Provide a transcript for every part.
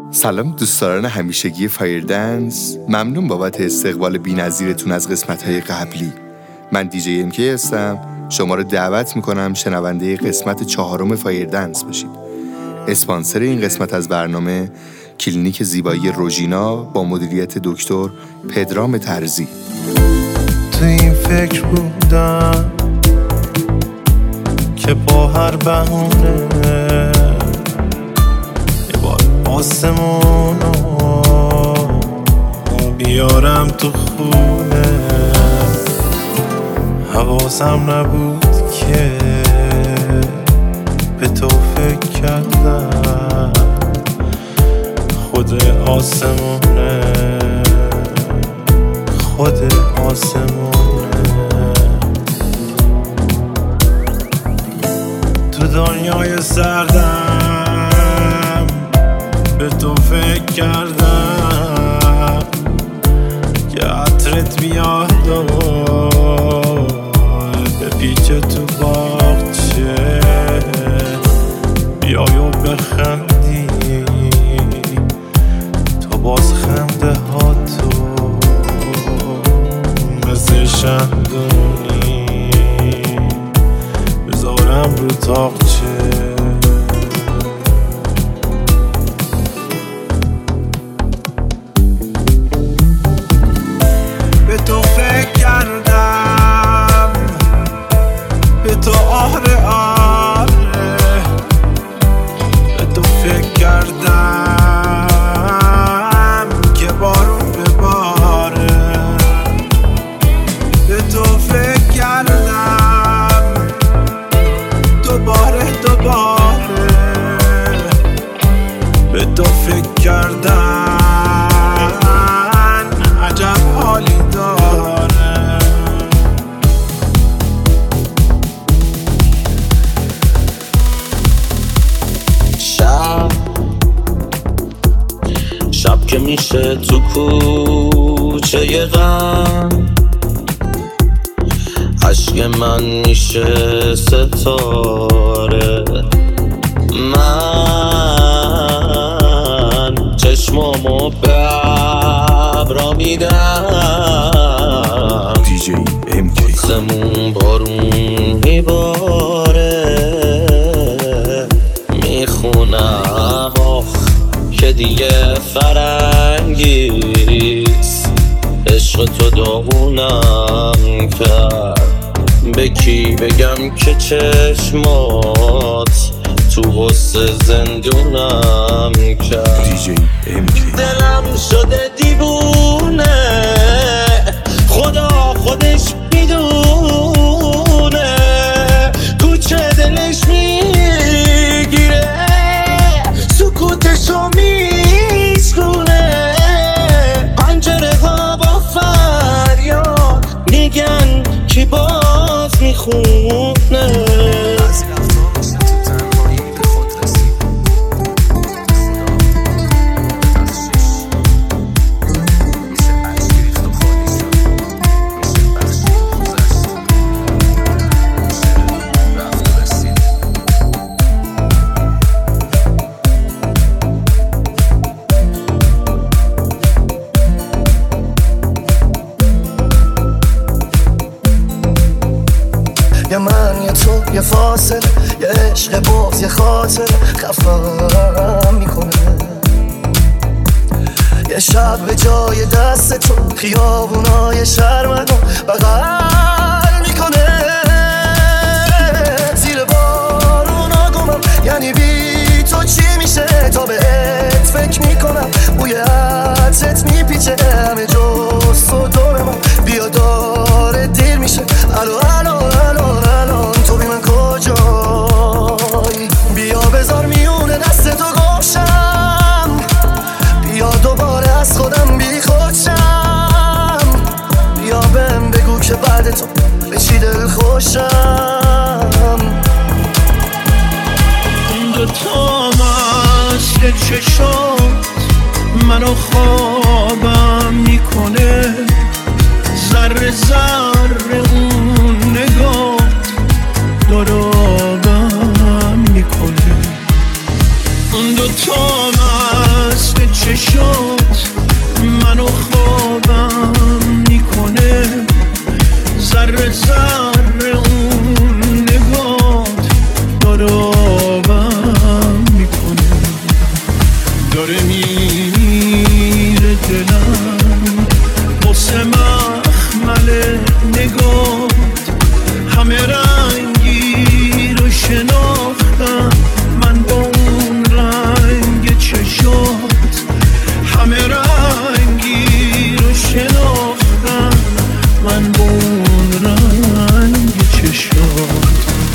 سلام دوستداران همیشگی فایردنس، ممنون بابت استقبال بی‌نظیرتون از قسمت‌های قبلی. من دیجی MK هستم. شما رو دعوت میکنم شنونده قسمت 4 فایردنس باشید. اسپانسر این قسمت از برنامه کلینیک زیبایی روژینا با مدیریت دکتر پدرام ترزی. تو این فکر بودم که با هر بهونه یه بار آسمونو بیارم تو خونه. حواسم نبود که به تو فکر کردم. خود آسمونه خود آسمونه تو دنیای سردم به تو فکر کردم که عطرت بیاد و بپیچه تو باغچه بیای و بخندی تو باز خنده ها تو مثل شمدونی بذارم رو تاقچه. به تو فکر کردم به تو آره آره به تو فکر کردم که بارون بباره. به تو فکر کردم دوباره به تو فکر کردن عجب حالی داره. شب که میشه تو کوچه غم، عشق من میشه ستاره. من چشمامو به ابرا میدم، دیجی MK زمون بارون میباره. میخونم آخ که دیگه فرنگیست، عشق تو داغونم کرد. به کی بگم که چشمات تو غصه زندونم کرد. دیجی MK دلم شده دیوونه، خدا خودش میدونه. کوچه دلش میگیره، سکوتشو میشکونه. پنجره ها با فریاد میگن کی باز میخونه. یه من یه تو یه فاصله، یه عشق باز یه خاطر خفم میکنه. یه شب به جای دست تو خیابونای شهر منو بغل میکنه. زیر بارونا گمم، یعنی بی تو چی میشه؟ تا بهت فکر میکنم، بوی عطرت میپیچه همه جز تو دور من. بیا داره دیر میشه، الو الو تو بی من کجایی؟ بیا بذار میونه دست تو گوشم، بیا دوباره از خودم بی خودشم. بیا بهم بگو که بعد تو به چی دل خوشم. دوتا مست چشات منو خوابم میکنه. ذره ذره اون نگاه دارابم میکنه. اون دوتا مست داره میره دلم واسه مخمل نگاه همه رنگی رو شناختم من با اون رنگ چشات همه رنگی رو شناختم من با اون رنگ چشات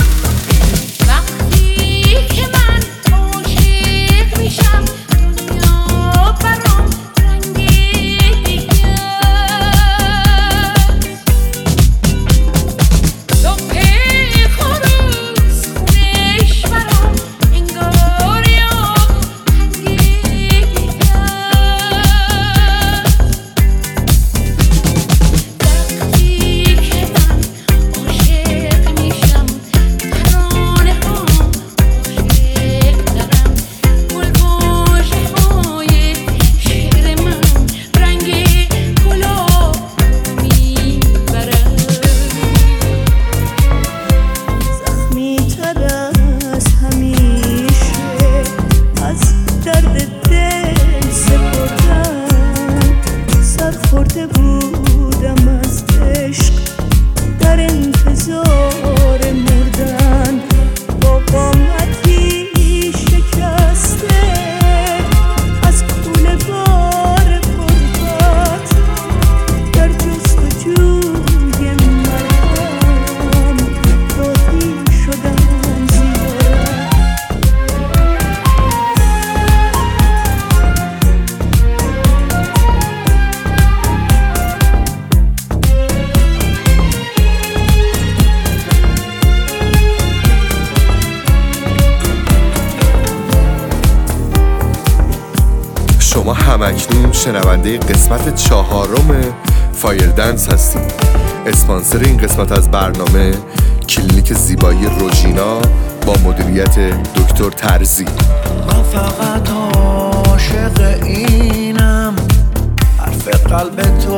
شما همکنون شنونده قسمت 4 فایردنس هستید. اسپانسر این قسمت از برنامه کلینیک زیبایی روژینا با مدیریت دکتر ترزی. من فقط عاشق اینم حرف قلب تو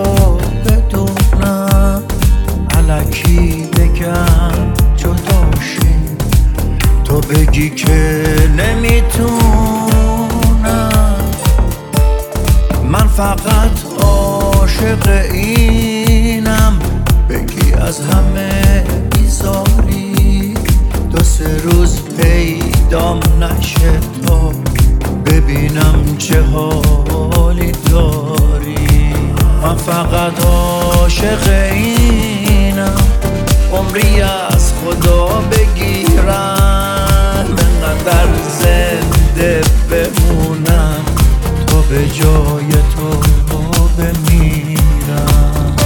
بدونم الکی بگم جداشیم تو بگی که نمیتونم من فقط عاشق اینم بگی از همه بیزاری 2-3 روز پیدام نشه تا ببینم چه حالی داری من فقط عاشق اینم عمری از خدا بگیرم انقدر زنده بمونم تا به جای تو بمیرم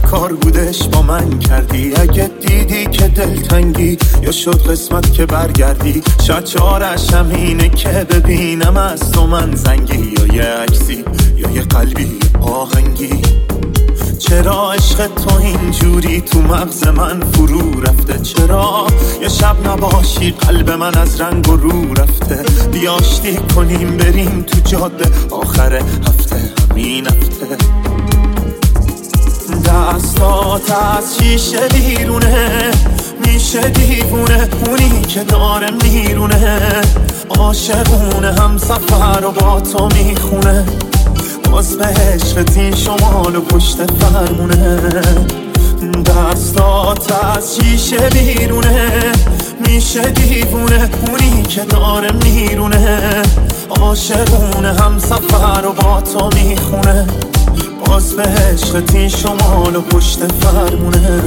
کار بودش با من کردی. اگه دیدی که دلتنگی یا شد قسمت که برگردی، شاید چارش همینه که ببینم از تو من زنگی، یا یه عکسی یا یه قلبی آهنگی. چرا عشق تو اینجوری تو مغز من فرو رفته؟ چرا یه شب نباشی قلب من از رنگ و رو رفته؟ بیا آشتی کنیم بریم تو جاده آخر هفته، همین هفته. دستات از شیشه بیرونه، میشه دیوونه اونی که داره میرونه. عاشقونه هم سفر و با تو میخونه، باز به عشقت این شمال و پشت فرمونه. دستات از شیشه بیرونه، میشه دیوونه اونی که داره میرونه. عاشقونه هم سفر و با تو میخونه، باز به عشقت این شمال و پشت فرمونه.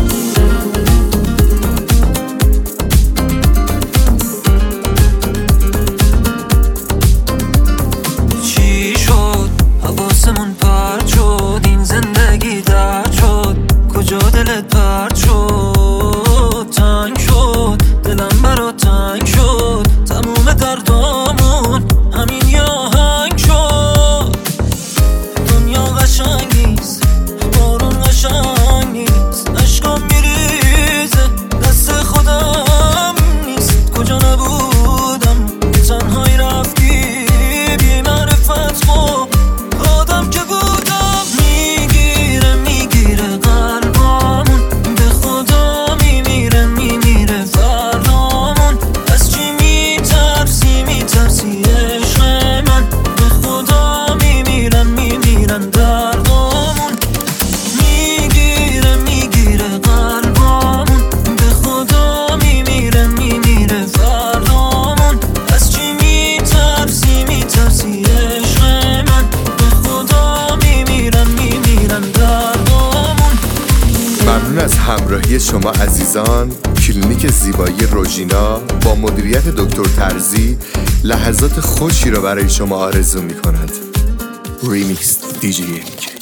دلت پرد شد، تنگ شد دلم برا تنگ شد، تموم دردامون همین یه آهنگ شد. دنیا قشنگ نیست، بارون قشنگ نیست، عشقم میریزه دست خودم نیست. کجا نبودم تنهایی رفتی بی معرفت خب آدم که بودم. میگیره قلب از همراهی شما عزیزان. کلینیک زیبایی روژینا با مدیریت دکتر ترزی لحظات خوشی را برای شما آرزو می کند. ریمیکس دیجی